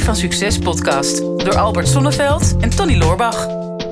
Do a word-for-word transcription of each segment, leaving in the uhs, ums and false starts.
Recept van Succes podcast door Albert Sonneveld en Tony Loorbach.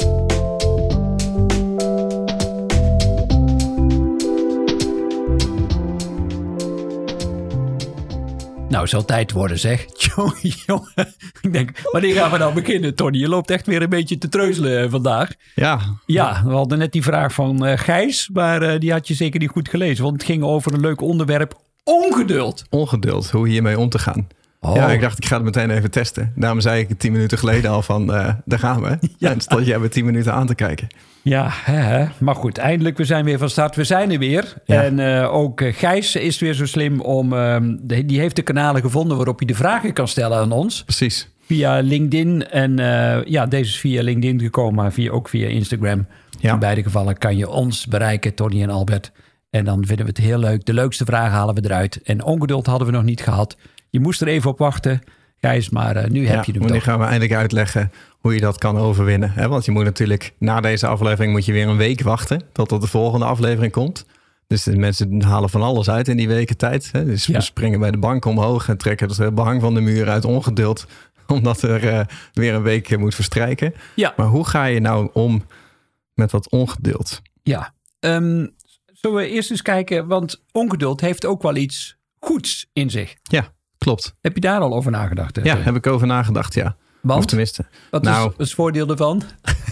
Nou, het zal tijd worden, zeg. Jongen, jongen. Ik denk, wanneer gaan we nou beginnen, Tony? Je loopt echt weer een beetje te treuzelen vandaag. Ja. Ja, we hadden net die vraag van uh, Gijs, maar uh, die had je zeker niet goed gelezen. Want het ging over een leuk onderwerp, ongeduld. Ongeduld, hoe hiermee om te gaan. Oh. Ja, ik dacht, ik ga het meteen even testen. Daarom zei ik tien minuten geleden al van, uh, daar gaan we. Ja. En stond jij bij tien minuten aan te kijken. Ja, hè, maar goed, eindelijk, we zijn weer van start. We zijn er weer. Ja. En uh, ook uh, Gijs is weer zo slim om... Uh, de, die heeft de kanalen gevonden waarop hij de vragen kan stellen aan ons. Precies. Via LinkedIn. En uh, ja, deze is via LinkedIn gekomen, maar via, ook via Instagram. Ja. In beide gevallen kan je ons bereiken, Tony en Albert. En dan vinden we het heel leuk. De leukste vragen halen we eruit. En ongeduld hadden we nog niet gehad. Je moest er even op wachten, Gijs, maar uh, nu heb ja, je hem nu toch. gaan we eindelijk uitleggen hoe je dat kan overwinnen. Hè? Want je moet natuurlijk, na deze aflevering moet je weer een week wachten totdat de volgende aflevering komt. Dus de mensen halen van alles uit in die weken tijd. Hè? Dus ja. we springen bij de bank omhoog en trekken het behang van de muur uit ongeduld. Omdat er uh, weer een week moet verstrijken. Ja. Maar hoe ga je nou om met dat ongeduld? Ja, um, zullen we eerst eens kijken, want ongeduld heeft ook wel iets goeds in zich. Ja, klopt. Heb je daar al over nagedacht? Hè? Ja, heb ik over nagedacht, ja. Want? Of tenminste. Wat nou, is het voordeel ervan?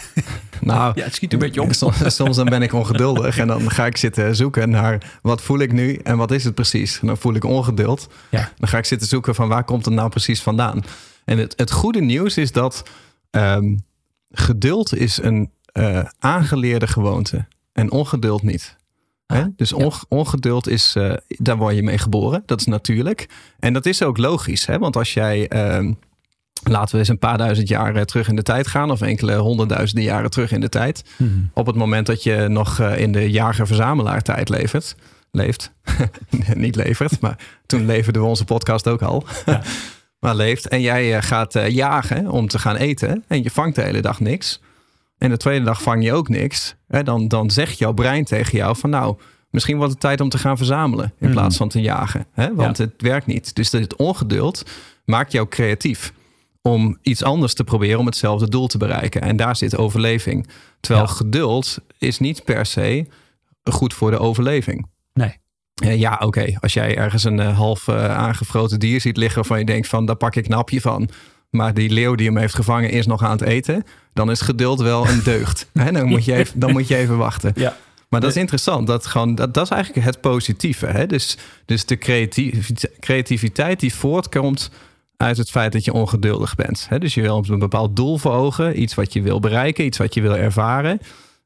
Nou, ja, het schiet een beetje op. Soms, soms dan ben ik ongeduldig en dan ga ik zitten zoeken naar wat voel ik nu en wat is het precies. En dan voel ik ongeduld. Ja. Dan ga ik zitten zoeken van waar komt het nou precies vandaan. En het, het goede nieuws is dat um, geduld is een uh, aangeleerde gewoonte en ongeduld niet. Ah, dus ja. ongeduld is, uh, daar word je mee geboren. Dat is natuurlijk. En dat is ook logisch. Hè? Want als jij, uh, laten we eens een paar duizend jaar terug in de tijd gaan. Of enkele honderdduizenden jaren terug in de tijd. Hmm. Op het moment dat je nog uh, in de jager-verzamelaar tijd levert. Leeft. Niet levert, maar toen leverden we onze podcast ook al. Ja. Maar leeft. En jij uh, gaat uh, jagen om te gaan eten. En je vangt de hele dag niks. En de tweede dag vang je ook niks. Hè, dan, dan zegt jouw brein tegen jou van nou, misschien wordt het tijd om te gaan verzamelen in mm. plaats van te jagen. Hè? Want ja. het werkt niet. Dus het ongeduld maakt jou creatief om iets anders te proberen om hetzelfde doel te bereiken. En daar zit overleving. Terwijl ja. geduld is niet per se goed voor de overleving. Nee. Ja, oké. Okay. Als jij ergens een uh, half uh, aangevroten dier ziet liggen waarvan je denkt van daar pak ik een hapje van. Maar die leeuw die hem heeft gevangen is nog aan het eten. Dan is geduld wel een deugd. He, dan, moet je even, dan moet je even wachten. Ja. Maar dat is interessant. Dat, gewoon, dat, dat is eigenlijk het positieve. Hè? Dus, dus de creativiteit, creativiteit die voortkomt uit het feit dat je ongeduldig bent. Hè? Dus je wil een bepaald doel voor ogen. Iets wat je wil bereiken. Iets wat je wil ervaren.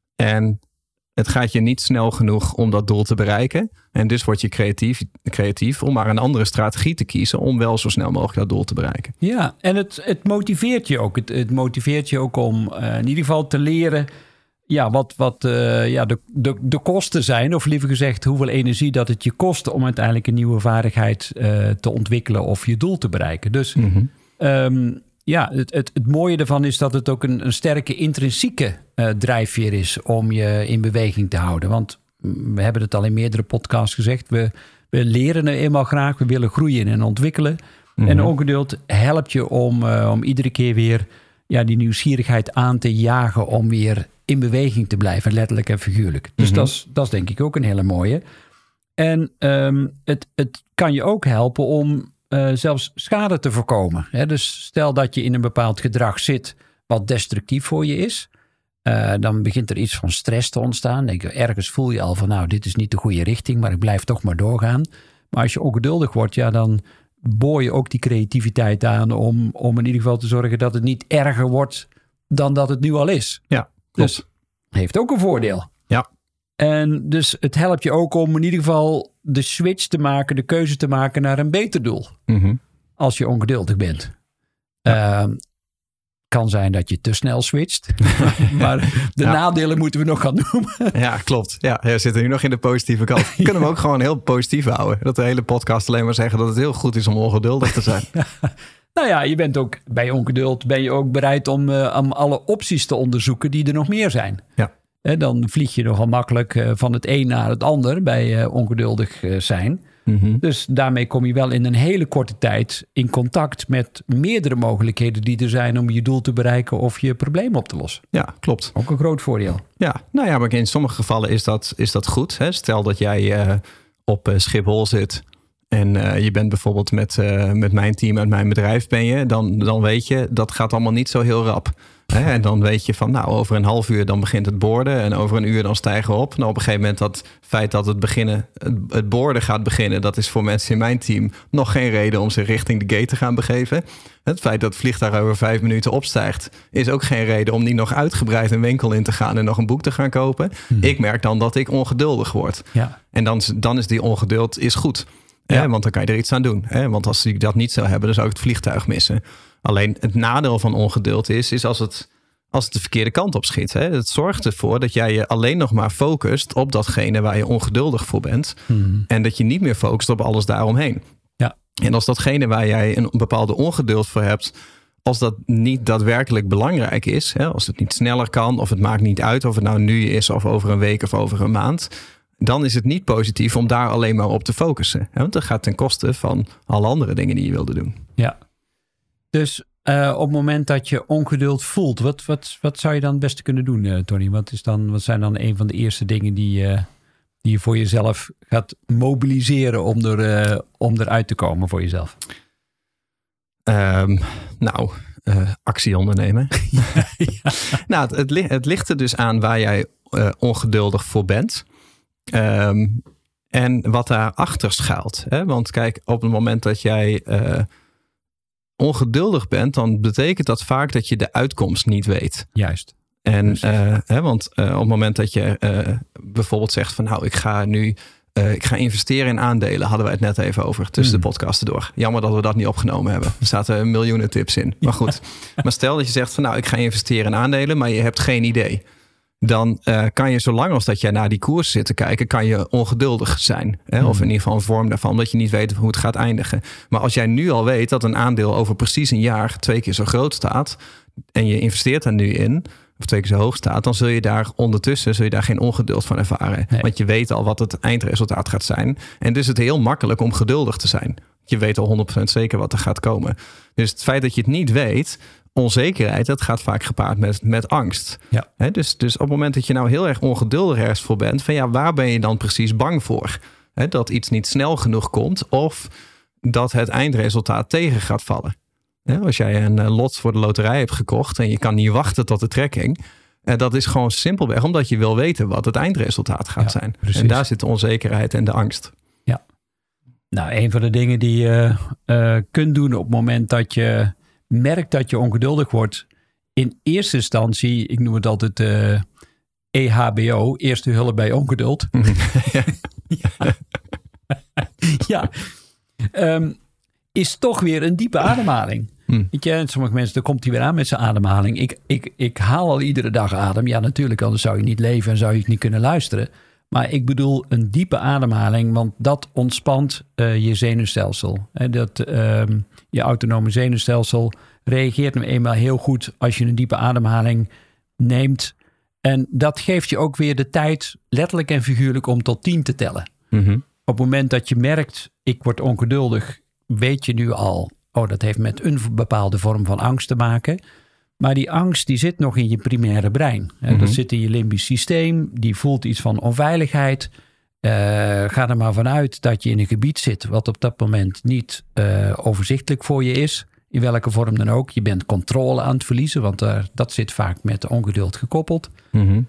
En het gaat je niet snel genoeg om dat doel te bereiken. En dus word je creatief, creatief om maar een andere strategie te kiezen om wel zo snel mogelijk dat doel te bereiken. Ja, en het, het motiveert je ook. Het, het motiveert je ook om uh, in ieder geval te leren ja, wat, wat uh, ja, de, de, de kosten zijn. Of liever gezegd, hoeveel energie dat het je kost om uiteindelijk een nieuwe vaardigheid uh, te ontwikkelen of je doel te bereiken. Dus mm-hmm. um, ja, het, het, het mooie ervan is dat het ook een, een sterke intrinsieke uh, drijfveer is om je in beweging te houden. Want we hebben het al in meerdere podcasts gezegd. We, we leren er eenmaal graag. We willen groeien en ontwikkelen. Mm-hmm. En ongeduld helpt je om, uh, om iedere keer weer ja, die nieuwsgierigheid aan te jagen om weer in beweging te blijven, letterlijk en figuurlijk. Dus mm-hmm. dat is, dat is denk ik ook een hele mooie. En um, het, het kan je ook helpen om Uh, zelfs schade te voorkomen. Hè? Dus stel dat je in een bepaald gedrag zit wat destructief voor je is. Uh, dan begint er iets van stress te ontstaan. Denk je, ergens voel je al van nou, dit is niet de goede richting, maar ik blijf toch maar doorgaan. Maar als je ongeduldig wordt, ja, dan boor je ook die creativiteit aan om, om in ieder geval te zorgen dat het niet erger wordt dan dat het nu al is. Ja, klopt. Dus heeft ook een voordeel. Ja. En dus het helpt je ook om in ieder geval de switch te maken, de keuze te maken naar een beter doel. Mm-hmm. Als je ongeduldig bent. Ja. Uh, kan zijn dat je te snel switcht. Maar de ja. nadelen moeten we nog gaan noemen. Ja, klopt. Ja, we zitten nu nog in de positieve kant. We kunnen hem ook gewoon heel positief houden. Dat de hele podcast alleen maar zeggen dat het heel goed is om ongeduldig te zijn. Ja. Nou ja, je bent ook bij ongeduld ben je ook bereid om, uh, om alle opties te onderzoeken die er nog meer zijn. Ja. He, dan vlieg je nogal makkelijk uh, van het een naar het ander bij uh, ongeduldig uh, zijn. Mm-hmm. Dus daarmee kom je wel in een hele korte tijd in contact met meerdere mogelijkheden die er zijn om je doel te bereiken of je probleem op te lossen. Ja, klopt. Ook een groot voordeel. Ja, nou ja, maar in sommige gevallen is dat, is dat goed. Hè? Stel dat jij uh, op uh, Schiphol zit en uh, je bent bijvoorbeeld met, uh, met mijn team uit mijn bedrijf ben je, dan, dan weet je, dat gaat allemaal niet zo heel rap. Hè? En dan weet je van, nou, over een half uur dan begint het boorden en over een uur dan stijgen we op. Nou, op een gegeven moment dat feit dat het beginnen, het, het boorden gaat beginnen, dat is voor mensen in mijn team nog geen reden om zich richting de gate te gaan begeven. Het feit dat het vliegtuig over vijf minuten opstijgt, is ook geen reden om niet nog uitgebreid een winkel in te gaan en nog een boek te gaan kopen. Hmm. Ik merk dan dat ik ongeduldig word. Ja. En dan, dan is die ongeduld is goed. Ja. Hè? Want dan kan je er iets aan doen. Hè? Want als ik dat niet zou hebben, dan zou ik het vliegtuig missen. Alleen het nadeel van ongeduld is, is als het, als het de verkeerde kant op schiet. Hè? Het zorgt ervoor dat jij je alleen nog maar focust op datgene waar je ongeduldig voor bent. Hmm. En dat je niet meer focust op alles daaromheen. Ja. En als datgene waar jij een bepaalde ongeduld voor hebt, als dat niet daadwerkelijk belangrijk is, hè? Als het niet sneller kan of het maakt niet uit of het nou nu is of over een week of over een maand, dan is het niet positief om daar alleen maar op te focussen. Hè? Want dat gaat ten koste van alle andere dingen die je wilde doen. Ja. Dus uh, op het moment dat je ongeduld voelt, wat, wat, wat zou je dan het beste kunnen doen, uh, Tony? Wat, is dan, wat zijn dan een van de eerste dingen die, uh, die je voor jezelf gaat mobiliseren om, er, uh, om eruit te komen voor jezelf? Um, nou, uh, actie ondernemen. ja, ja. nou, het, het, het ligt er dus aan waar jij uh, ongeduldig voor bent. Um, en wat daarachter schuilt. Hè? Want kijk, op het moment dat jij uh, ongeduldig bent, dan betekent dat vaak dat je de uitkomst niet weet. Juist. En uh, hè, want uh, op het moment dat je uh, bijvoorbeeld zegt van nou, ik ga nu uh, ik ga investeren in aandelen, hadden we het net even over tussen mm. de podcasten door. Jammer dat we dat niet opgenomen hebben. Er zaten miljoenen tips in. Maar goed. Ja. Maar stel dat je zegt van nou, ik ga investeren in aandelen, maar je hebt geen idee. Dan uh, kan je, zolang als dat jij naar die koers zit te kijken, kan je ongeduldig zijn. Hè? Mm. Of in ieder geval een vorm daarvan, omdat je niet weet hoe het gaat eindigen. Maar als jij nu al weet dat een aandeel over precies een jaar twee keer zo groot staat en je investeert daar nu in, of twee keer zo hoog staat, dan zul je daar ondertussen zul je daar geen ongeduld van ervaren. Nee. Want je weet al wat het eindresultaat gaat zijn. En dus is het heel makkelijk om geduldig te zijn. Je weet al honderd procent zeker wat er gaat komen. Dus het feit dat je het niet weet, onzekerheid, dat gaat vaak gepaard met, met angst. Ja. He, dus, dus op het moment dat je nou heel erg ongeduldig ergens voor bent, van ja, waar ben je dan precies bang voor? He, dat iets niet snel genoeg komt of dat het eindresultaat tegen gaat vallen. He, als jij een lot voor de loterij hebt gekocht en je kan niet wachten tot de trekking, en dat is gewoon simpelweg omdat je wil weten wat het eindresultaat gaat ja, zijn. Precies. En daar zit de onzekerheid en de angst. Ja. Nou, een van de dingen die je uh, kunt doen op het moment dat je merkt dat je ongeduldig wordt, in eerste instantie, ik noem het altijd uh, E H B O, eerste hulp bij ongeduld. ja. ja. ja. Um, is toch weer een diepe ademhaling. Hmm. Weet je, sommige mensen, dan komt hij weer aan met zijn ademhaling. Ik, ik, ik haal al iedere dag adem. Ja, natuurlijk, anders zou je niet leven en zou je niet kunnen luisteren. Maar ik bedoel een diepe ademhaling, want dat ontspant uh, je zenuwstelsel. He, dat, uh, je autonome zenuwstelsel reageert nu eenmaal heel goed als je een diepe ademhaling neemt. En dat geeft je ook weer de tijd, letterlijk en figuurlijk, om tot tien te tellen. Mm-hmm. Op het moment dat je merkt, ik word ongeduldig, weet je nu al, oh, dat heeft met een bepaalde vorm van angst te maken. Maar die angst die zit nog in je primaire brein. Mm-hmm. Dat zit in je limbisch systeem. Die voelt iets van onveiligheid. Uh, ga er maar vanuit dat je in een gebied zit wat op dat moment niet uh, overzichtelijk voor je is. In welke vorm dan ook. Je bent controle aan het verliezen, want uh, dat zit vaak met ongeduld gekoppeld. Mm-hmm.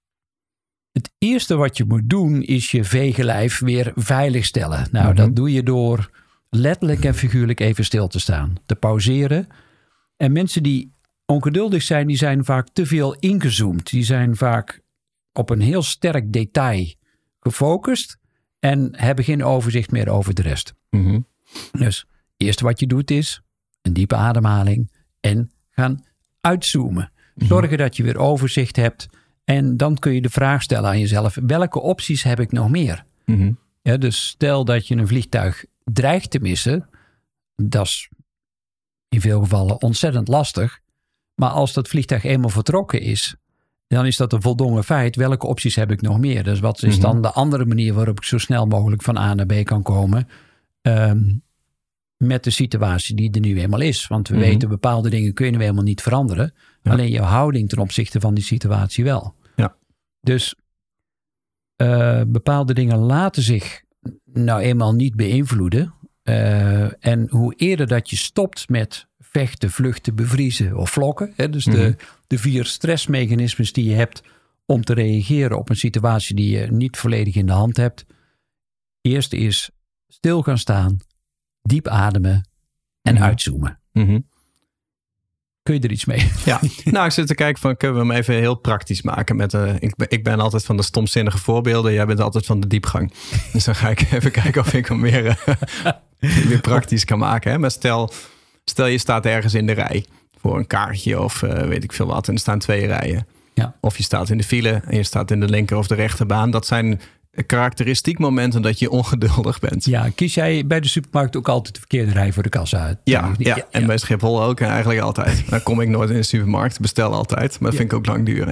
Het eerste wat je moet doen is je vegenlijf weer veiligstellen. Nou, mm-hmm. dat doe je door letterlijk en figuurlijk even stil te staan. Te pauzeren. En mensen die ongeduldig zijn, die zijn vaak te veel ingezoomd. Die zijn vaak op een heel sterk detail gefocust en hebben geen overzicht meer over de rest. Mm-hmm. Dus het eerste wat je doet is een diepe ademhaling en gaan uitzoomen. Mm-hmm. Zorgen dat je weer overzicht hebt en dan kun je de vraag stellen aan jezelf, welke opties heb ik nog meer? Mm-hmm. Ja, dus stel dat je een vliegtuig dreigt te missen, dat is in veel gevallen ontzettend lastig. Maar als dat vliegtuig eenmaal vertrokken is dan is dat een voldongen feit. Welke opties heb ik nog meer? Dus wat is dan mm-hmm. de andere manier waarop ik zo snel mogelijk van A naar B kan komen? Um, met de situatie die er nu eenmaal is. Want we mm-hmm. weten, bepaalde dingen kun je nu helemaal niet veranderen. Ja. Alleen jouw houding ten opzichte van die situatie wel. Ja. Dus uh, bepaalde dingen laten zich nou eenmaal niet beïnvloeden. Uh, en hoe eerder dat je stopt met vechten, vluchten, bevriezen of vlokken. Hè, dus mm-hmm. de, de vier stressmechanismes die je hebt om te reageren op een situatie die je niet volledig in de hand hebt. Eerst is stil gaan staan, diep ademen en mm-hmm. uitzoomen. Mm-hmm. Kun je er iets mee? Ja, nou ik zit te kijken van, kunnen we hem even heel praktisch maken? Met, uh, ik, ben, ik ben altijd van de stomzinnige voorbeelden. Jij bent altijd van de diepgang. Dus dan ga ik even kijken of ik hem weer, uh, weer praktisch kan maken. Hè? Maar stel, stel je staat ergens in de rij voor een kaartje of uh, weet ik veel wat. En er staan twee rijen. Ja. Of je staat in de file en je staat in de linker of de rechterbaan. Dat zijn karakteristiek momenten dat je ongeduldig bent. Ja, kies jij bij de supermarkt ook altijd de verkeerde rij voor de kassa uit? Ja, ja, ja, en bij Schiphol ook en eigenlijk altijd. Dan kom ik nooit in de supermarkt, bestel altijd. Maar dat ja. vind ik ook lang duren.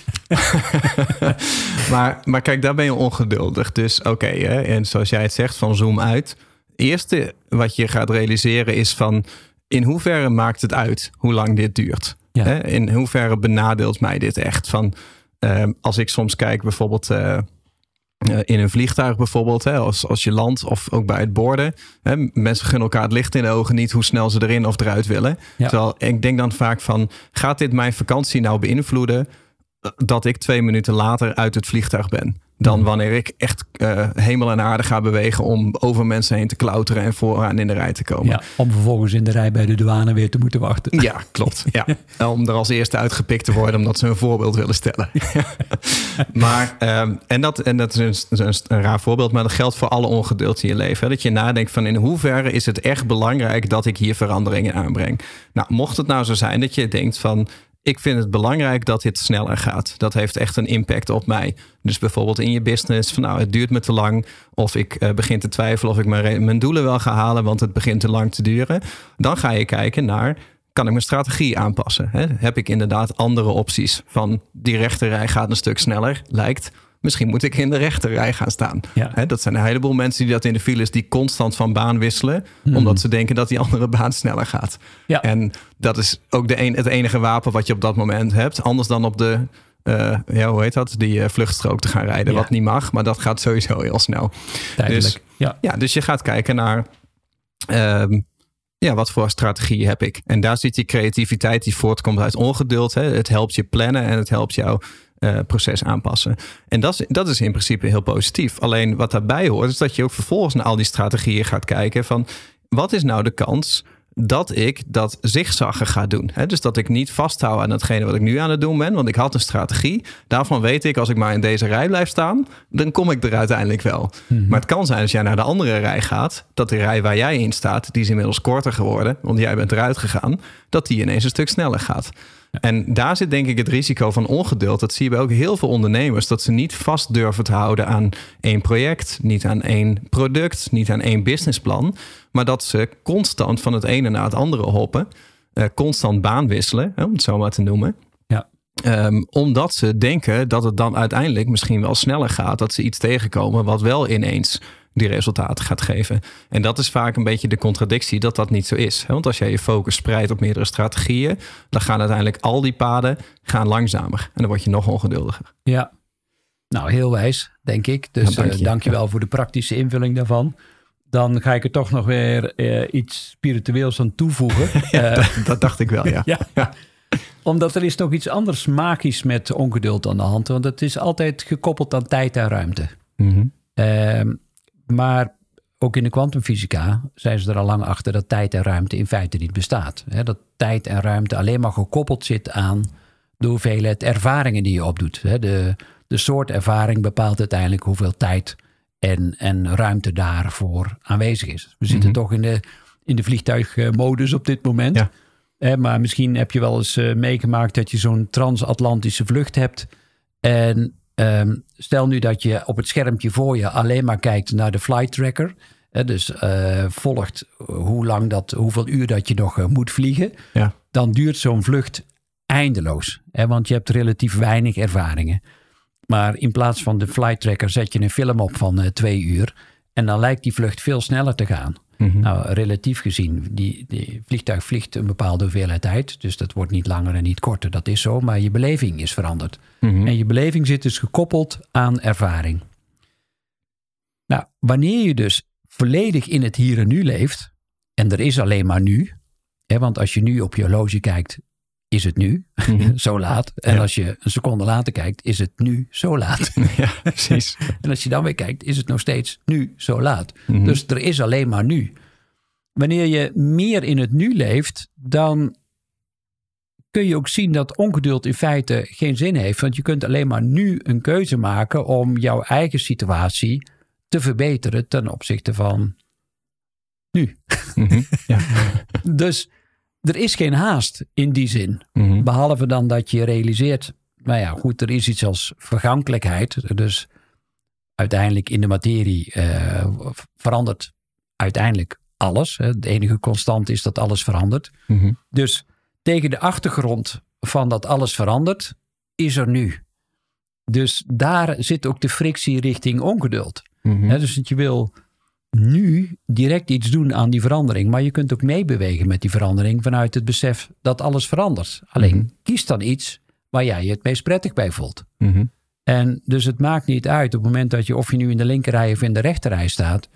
maar, maar kijk, daar ben je ongeduldig. Dus oké, okay, en zoals jij het zegt, van zoom uit. Het eerste wat je gaat realiseren is van, in hoeverre maakt het uit hoe lang dit duurt? Ja. Hè? In hoeverre benadeelt mij dit echt? Van, uh, als ik soms kijk bijvoorbeeld Uh, Uh, in een vliegtuig bijvoorbeeld, hè, als, als je landt of ook bij het boorden. Hè, mensen gunnen elkaar het licht in de ogen niet hoe snel ze erin of eruit willen. Ja. Terwijl ik denk dan vaak van, gaat dit mijn vakantie nou beïnvloeden dat ik twee minuten later uit het vliegtuig ben? Dan wanneer ik echt uh, hemel en aarde ga bewegen om over mensen heen te klauteren en vooraan in de rij te komen. Ja, om vervolgens in de rij bij de douane weer te moeten wachten. Ja, klopt. Ja. Om er als eerste uitgepikt te worden omdat ze een voorbeeld willen stellen. maar, um, en, dat, en dat is een, een, een raar voorbeeld, maar dat geldt voor alle ongeduld in je leven. Hè? Dat je nadenkt van, in hoeverre is het echt belangrijk dat ik hier veranderingen aanbreng? Nou, mocht het nou zo zijn dat je denkt van, ik vind het belangrijk dat dit sneller gaat. Dat heeft echt een impact op mij. Dus bijvoorbeeld in je business, van nou, het duurt me te lang. Of ik uh, begin te twijfelen of ik mijn, mijn doelen wel ga halen, want het begint te lang te duren. Dan ga je kijken naar, kan ik mijn strategie aanpassen? Hè? Heb ik inderdaad andere opties? Van die rechterrij gaat een stuk sneller, lijkt. Misschien moet ik in de rechterrij gaan staan. Ja. Hè, dat zijn een heleboel mensen die dat in de files, die constant van baan wisselen. Hmm. Omdat ze denken dat die andere baan sneller gaat. Ja. En dat is ook de een, het enige wapen wat je op dat moment hebt. Anders dan op de, uh, ja, hoe heet dat? Die uh, vluchtstrook te gaan rijden. Ja. Wat niet mag, maar dat gaat sowieso heel snel. Tijdelijk. Dus, ja. Ja, dus je gaat kijken naar, Um, ja, wat voor strategie heb ik? En daar zit die creativiteit die voortkomt uit ongeduld. Hè? Het helpt je plannen en het helpt jou Uh, proces aanpassen. En dat is, dat is in principe heel positief. Alleen wat daarbij hoort is dat je ook vervolgens naar al die strategieën gaat kijken van, wat is nou de kans dat ik dat zigzaggen ga doen? He, dus dat ik niet vasthoud aan hetgene wat ik nu aan het doen ben, want ik had een strategie. Daarvan weet ik, als ik maar in deze rij blijf staan, dan kom ik er uiteindelijk wel. Mm-hmm. Maar het kan zijn als jij naar de andere rij gaat, dat de rij waar jij in staat, die is inmiddels korter geworden, want jij bent eruit gegaan, dat die ineens een stuk sneller gaat. En daar zit denk ik het risico van ongeduld. Dat zie je bij ook heel veel ondernemers. Dat ze niet vast durven te houden aan één project. Niet aan één product. Niet aan één businessplan. Maar dat ze constant van het ene naar het andere hoppen. Uh, constant baan wisselen. Om het zo maar te noemen. Ja. Um, omdat ze denken dat het dan uiteindelijk misschien wel sneller gaat. Dat ze iets tegenkomen wat wel ineens die resultaten gaat geven. En dat is vaak een beetje de contradictie dat dat niet zo is. Want als jij je focus spreidt op meerdere strategieën, dan gaan uiteindelijk al die paden gaan langzamer. En dan word je nog ongeduldiger. Ja, nou heel wijs, denk ik. Dus ja, dank je. Uh, dank je wel ja. voor de praktische invulling daarvan. Dan ga ik er toch nog weer uh, iets spiritueels aan toevoegen. ja, uh, dat, dat dacht ik wel, ja. ja. ja. Omdat er is nog iets anders magisch met ongeduld aan de hand. Want het is altijd gekoppeld aan tijd en ruimte. Mm-hmm. Uh, Maar ook in de kwantumfysica zijn ze er al lang achter dat tijd en ruimte in feite niet bestaat. He, dat tijd en ruimte alleen maar gekoppeld zit aan de hoeveelheid ervaringen die je opdoet. He, de, de soort ervaring bepaalt uiteindelijk hoeveel tijd en, en ruimte daarvoor aanwezig is. We mm-hmm. zitten toch in de, in de vliegtuigmodus op dit moment. Ja. He, maar misschien heb je wel eens uh, meegemaakt dat je zo'n transatlantische vlucht hebt en Um, stel nu dat je op het schermpje voor je alleen maar kijkt naar de flight tracker. Hè, dus uh, volgt hoe lang dat, hoeveel uur dat je nog uh, moet vliegen. Ja. Dan duurt zo'n vlucht eindeloos. Hè? Want je hebt relatief weinig ervaringen. Maar in plaats van de flight tracker zet je een film op van uh, twee uur. En dan lijkt die vlucht veel sneller te gaan. Mm-hmm. Nou, relatief gezien, die, die vliegtuig vliegt een bepaalde hoeveelheid tijd. Dus dat wordt niet langer en niet korter, dat is zo. Maar je beleving is veranderd. Mm-hmm. En je beleving zit dus gekoppeld aan ervaring. Nou, wanneer je dus volledig in het hier en nu leeft... en er is alleen maar nu... Hè, want als je nu op je horloge kijkt, is het nu mm-hmm. zo laat. En ja. als je een seconde later kijkt, is het nu zo laat. Ja, precies. En als je dan weer kijkt, is het nog steeds nu zo laat. Mm-hmm. Dus er is alleen maar nu. Wanneer je meer in het nu leeft, dan kun je ook zien dat ongeduld in feite geen zin heeft. Want je kunt alleen maar nu een keuze maken om jouw eigen situatie te verbeteren ten opzichte van nu. Mm-hmm. Ja. Dus er is geen haast in die zin. Mm-hmm. Behalve dan dat je realiseert, nou ja, goed, er is iets als vergankelijkheid. Dus uiteindelijk in de materie uh, verandert uiteindelijk alles. Hè. De enige constant is dat alles verandert. Mm-hmm. Dus tegen de achtergrond van dat alles verandert, is er nu. Dus daar zit ook de frictie richting ongeduld. Mm-hmm. Hè, dus je wil nu direct iets doen aan die verandering. Maar je kunt ook meebewegen met die verandering vanuit het besef dat alles verandert. Alleen Mm-hmm. kies dan iets waar jij je het meest prettig bij voelt. Mm-hmm. En dus het maakt niet uit op het moment dat je of je nu in de linkerrij of in de rechterrij staat.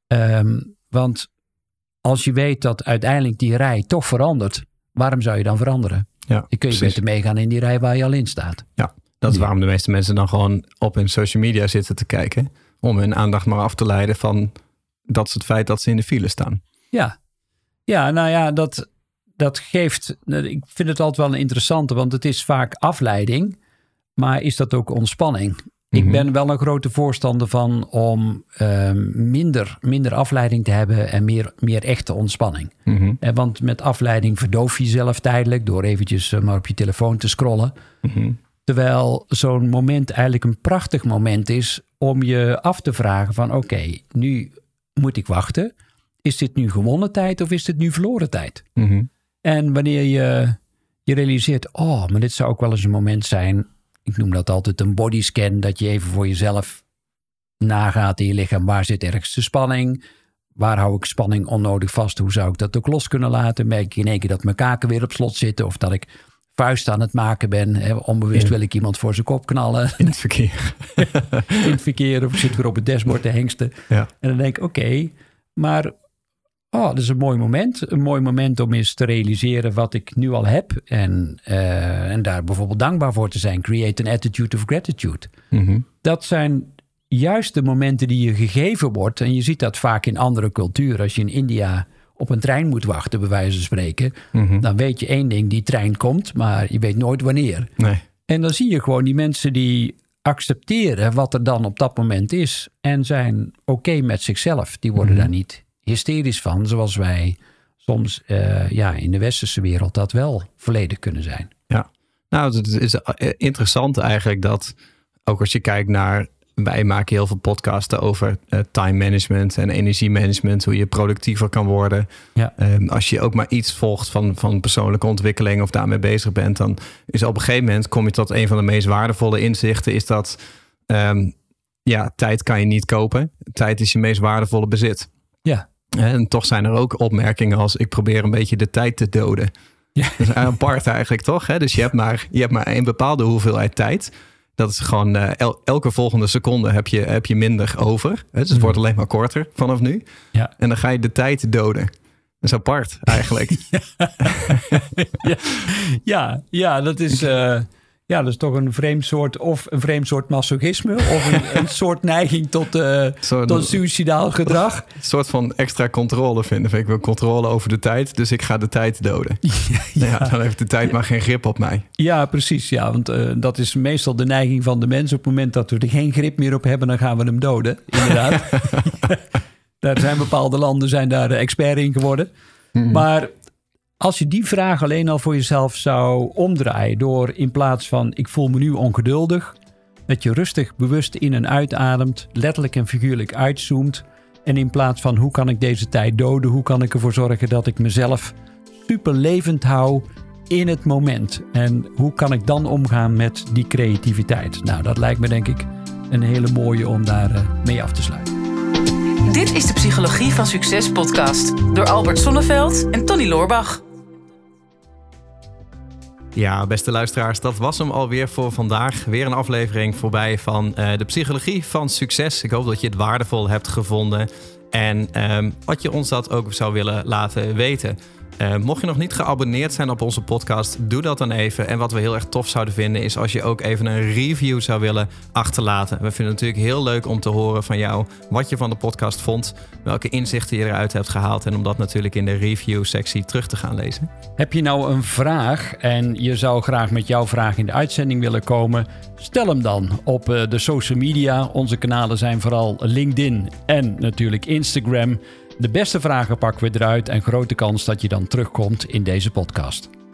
Um, want als je weet dat uiteindelijk die rij toch verandert, waarom zou je dan veranderen? Ja, dan kun je precies. beter meegaan in die rij waar je al in staat. Ja, dat is waarom de meeste mensen dan gewoon op hun social media zitten te kijken. Om hun aandacht maar af te leiden van dat is het feit dat ze in de file staan. Ja, ja nou ja, dat, dat geeft... Ik vind het altijd wel een interessante, want het is vaak afleiding. Maar is dat ook ontspanning? Mm-hmm. Ik ben wel een grote voorstander van om uh, minder, minder afleiding te hebben en meer, meer echte ontspanning. Mm-hmm. En want met afleiding verdoof je jezelf tijdelijk door eventjes uh, maar op je telefoon te scrollen. Mm-hmm. Terwijl zo'n moment eigenlijk een prachtig moment is om je af te vragen van oké, okay, nu moet ik wachten. Is dit nu gewonnen tijd of is dit nu verloren tijd? Mm-hmm. En wanneer je, je realiseert, oh, maar dit zou ook wel eens een moment zijn. Ik noem dat altijd een bodyscan, dat je even voor jezelf nagaat in je lichaam. Waar zit ergens de spanning? Waar hou ik spanning onnodig vast? Hoe zou ik dat ook los kunnen laten? Merk ik in één keer dat mijn kaken weer op slot zitten of dat ik vuist aan het maken ben. Hè? Onbewust ja. wil ik iemand voor zijn kop knallen. In het verkeer. In het verkeer of ik zit weer op het dashboard te hengsten. Ja. En dan denk ik, oké, okay, maar oh, dat is een mooi moment. Een mooi moment om eens te realiseren wat ik nu al heb. En, uh, en daar bijvoorbeeld dankbaar voor te zijn. Create an attitude of gratitude. Mm-hmm. Dat zijn juist de momenten die je gegeven wordt. En je ziet dat vaak in andere culturen. Als je in India op een trein moet wachten, bij wijze van spreken. Mm-hmm. Dan weet je één ding, die trein komt, maar je weet nooit wanneer. Nee. En dan zie je gewoon die mensen die accepteren wat er dan op dat moment is. En zijn oké okay met zichzelf. Die worden mm-hmm. daar niet hysterisch van, zoals wij soms uh, ja, in de westerse wereld dat wel volledig kunnen zijn. Ja, nou het is interessant eigenlijk dat ook als je kijkt naar, wij maken heel veel podcasten over uh, time management en energiemanagement, hoe je productiever kan worden. Ja. Um, als je ook maar iets volgt van, van persoonlijke ontwikkeling of daarmee bezig bent, dan is op een gegeven moment kom je tot een van de meest waardevolle inzichten, is dat um, ja, tijd kan je niet kopen. Tijd is je meest waardevolle bezit. Ja. En toch zijn er ook opmerkingen als ik probeer een beetje de tijd te doden. Ja. Dat is apart eigenlijk, toch? Dus je hebt maar, je hebt maar een bepaalde hoeveelheid tijd. Dat is gewoon uh, el- elke volgende seconde heb je, heb je minder over. Dus het wordt alleen maar korter vanaf nu. Ja. En dan ga je de tijd doden. Dat is apart eigenlijk. ja. ja. ja, ja, dat is... Uh... Ja, dat is toch een vreemd soort, of een vreemd soort masochisme, of een, een soort neiging tot, uh, Zo'n, tot suicidaal gedrag. Een soort van extra controle vinden. Ik wil controle over de tijd, dus ik ga de tijd doden. Ja, ja. Nou ja, dan heeft de tijd maar geen grip op mij. Ja, precies. Ja, want uh, dat is meestal de neiging van de mens. Op het moment dat we er geen grip meer op hebben, dan gaan we hem doden. Inderdaad. Daar zijn bepaalde landen zijn daar expert in geworden. Mm-hmm. Maar als je die vraag alleen al voor jezelf zou omdraaien door in plaats van ik voel me nu ongeduldig, dat je rustig bewust in en uitademt, letterlijk en figuurlijk uitzoomt en in plaats van hoe kan ik deze tijd doden, hoe kan ik ervoor zorgen dat ik mezelf super levend hou in het moment. En hoe kan ik dan omgaan met die creativiteit? Nou, dat lijkt me denk ik een hele mooie om daar uh, mee af te sluiten. Dit is de Psychologie van Succes podcast door Albert Sonneveld en Tony Loorbach. Ja, beste luisteraars, dat was hem alweer voor vandaag. Weer een aflevering voorbij van uh, de Psychologie van Succes. Ik hoop dat je het waardevol hebt gevonden en um, wat je ons dat ook zou willen laten weten. Uh, mocht je nog niet geabonneerd zijn op onze podcast, doe dat dan even. En wat we heel erg tof zouden vinden is als je ook even een review zou willen achterlaten. We vinden het natuurlijk heel leuk om te horen van jou wat je van de podcast vond, welke inzichten je eruit hebt gehaald en om dat natuurlijk in de review-sectie terug te gaan lezen. Heb je nou een vraag en je zou graag met jouw vraag in de uitzending willen komen? Stel hem dan op de social media. Onze kanalen zijn vooral LinkedIn en natuurlijk Instagram. De beste vragen pakken we eruit en grote kans dat je dan terugkomt in deze podcast.